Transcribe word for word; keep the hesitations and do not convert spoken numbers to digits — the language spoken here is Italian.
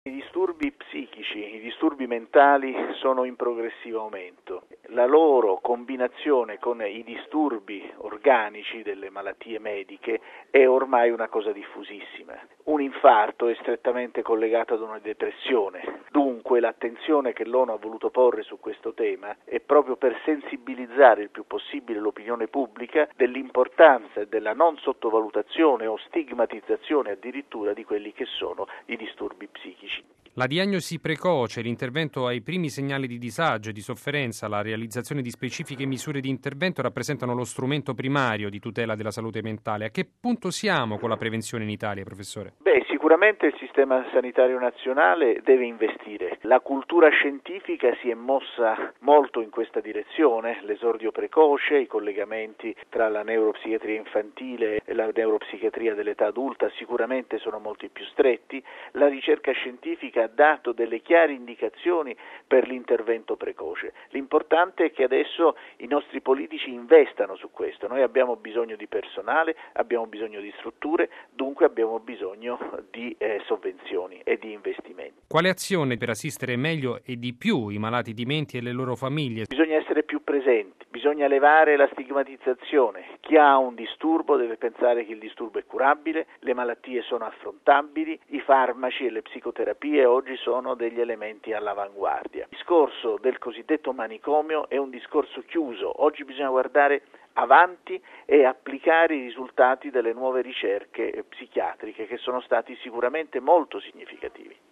I disturbi psichici, i disturbi mentali sono in progressivo aumento. La loro combinazione con i disturbi organici delle malattie mediche è ormai una cosa diffusissima. Un infarto è strettamente collegato ad una depressione. Dunque l'attenzione che l'ONU ha voluto porre su questo tema è proprio per sensibilizzare il più possibile l'opinione pubblica dell'importanza e della non sottovalutazione o stigmatizzazione addirittura di quelli che sono i disturbi psichici. La diagnosi precoce, l'intervento ai primi segnali di disagio e di sofferenza, la realizzazione di specifiche misure di intervento rappresentano lo strumento primario di tutela della salute mentale. A che punto siamo con la prevenzione in Italia, professore? Beh, sicuramente il sistema sanitario nazionale deve investire. La cultura scientifica si è mossa molto in questa direzione, l'esordio precoce, i collegamenti tra la neuropsichiatria infantile e la neuropsichiatria dell'età adulta sicuramente sono molto più stretti. La ricerca scientifica ha dato delle chiare indicazioni per l'intervento precoce. L'importante è che adesso i nostri politici investano su questo. Noi abbiamo bisogno di personale, abbiamo bisogno di strutture, dunque abbiamo bisogno di eh, sovvenzioni e di investimenti. Quale azione per assistere meglio e di più i malati di mente e le loro famiglie? Bisogna essere più presenti, bisogna levare la stigmatizzazione. Chi ha un disturbo deve pensare che il disturbo è curabile, le malattie sono affrontabili, i farmaci e le psicoterapie oggi sono degli elementi all'avanguardia. Il discorso del cosiddetto manicomio è un discorso chiuso, oggi bisogna guardare avanti e applicare i risultati delle nuove ricerche psichiatriche che sono stati sicuramente molto significativi.